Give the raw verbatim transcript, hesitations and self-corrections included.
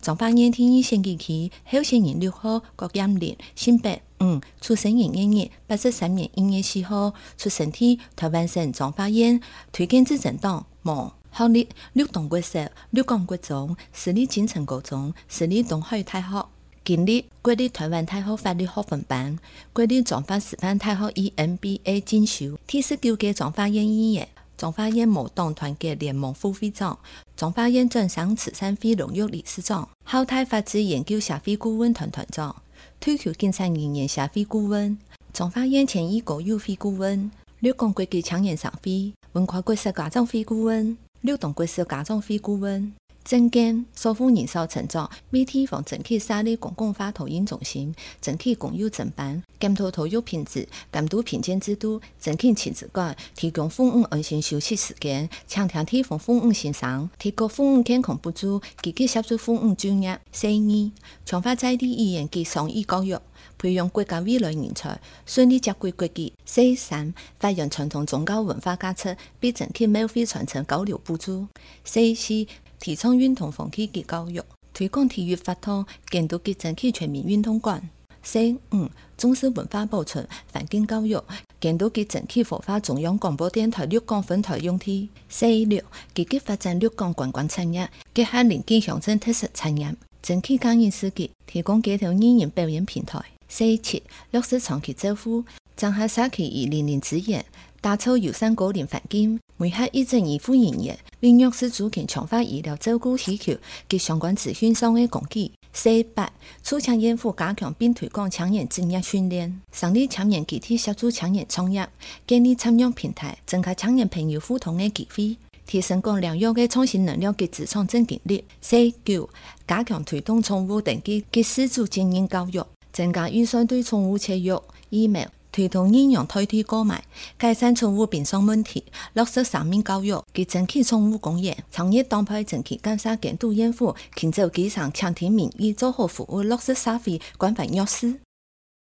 中华烟天一星期期，候选人六号郭艳玲，性别嗯，出生人一月，八十三年一月四号，出生地台湾省中华县，推荐执政党无。学历六东国小、六港国中、私立金城高中、私立东海大学。经历国立台湾大学法律学分班、国立中华师范大学 E M B A 进修，第十九届中华县议员、中华县无党团结联盟副会长、中华县政商慈善会荣誉理事长、校泰法治研究协会顾问团团长、退休警察人员协会顾问、中华县前义国友会顾问、六港国际青年商会、文化国际家长会顾问、六东国际家长会顾问。增减收复人数成长，每地方整体设立公共化投影中心，整体公有承办，检讨投入品质，监督评鉴制度，整体亲子馆，提供父母安心休息时间，强调地方父母欣赏，提高父母健康补助，积极协助父母就业。四二，强化在地语言及双语教育，培养国家未来人才，顺利接轨国际。四三，发扬传统宗教文化价值，并整体免费传承交流补助。四四，提倡运动风气及教育，推广体育发展，监督及争取全面运动馆。四五，重视文化保存、环境教育，监督及争取活化中央广播电台六港分台用地。四六，积极发展六港观光产业，结合邻近乡镇特色产业，争取感应世界，提供街头艺人表演平台。四七，落实长期照护，增加社区以邻邻资源，打造友善高龄环境，媒合医政医护人员，并落实逐渐强化医疗照顾需求及相关资讯上的供给。四八，促强严府加强并推广青年职业训练，成立青年集体协助青年创业，建立参与平台，增加青年朋友互动的机会，提升公疗育的创新能力及职场正经历。四九，加强推动宠物登记及饲主经营教育，增加预算对宠物切育、疫苗。推动认养代替购买，改善宠物病伤问题，落实生命教育及争取宠物公园，长期当配争取监察监督严府，勤走基层，倾听民意，做好服务，落实社会关怀弱势。